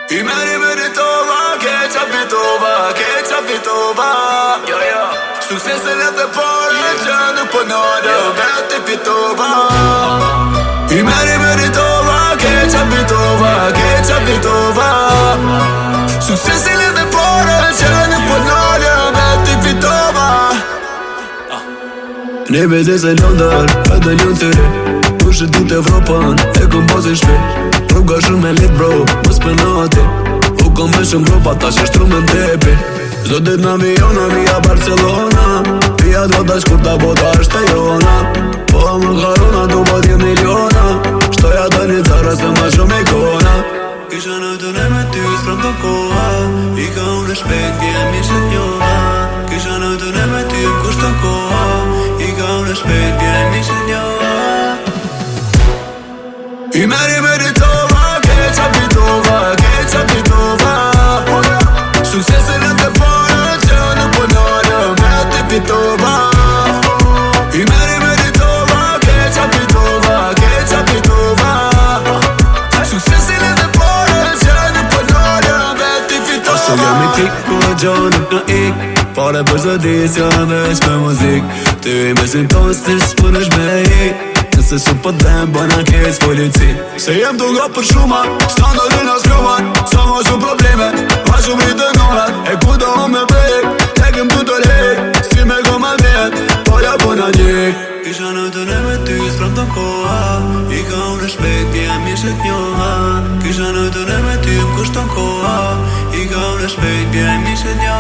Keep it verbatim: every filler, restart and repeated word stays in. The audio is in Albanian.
I meri meritova, che ci abitova, che ci abitova. Yo, yo. Succesele dhe pare që nuk pënore, vete pitova. I meri meritova, che ci abitova, che ci abitova. Succesele dhe pare që nuk pënore, vete pitova. Ne vete se Londër, vete ljën të re. Pushe dit Evropën, e kom bazin shpe. Rruga shumë e lit bro, mës penate. U kom me shumë grupa, ta që shtru me ndepi. Zdo dit në aviona, via Barcelona. Via drota shkurta, bota është e jona. Po më karona, du po t'jem miliona. Shtoja të një zara, se ma shumë ikona. Kisha në të ne me ty, s'pram të koha. I ka unë shpejt, vjem i shet njoha. Kisha në të ne me ty, m'kusht të koha. I ka unë shpejt, vjem i shet njoha. I meri meritova, che ci abitova, che ci abitova. Succesele dhe pare që nuk pënore, me të pitova. I meri meritova, che ci abitova, che ci abitova. Succesele dhe pare që nuk pënore, me të pitova. Ose jam i kik, ku e gjo nuk në ik. Pare për zëdisja veç me muzik. Ty i mesin tonë stis për është me i. Nëse su po dem, bëna kec polici. Se jem të nga për shuma, standardin as luman. Sa ma shumë probleme, ma shumë rritë nërat. E ku do me vek, tekim tu të lek. Si me goma vet, po ja bëna gjek. Kisha në të ne me ty, s'pram të koha. I ka unë shpejt, vjem i shet njoha. Kisha në të ne me ty, m'kusht të koha. I ka unë shpejt, vjem i shet njoha.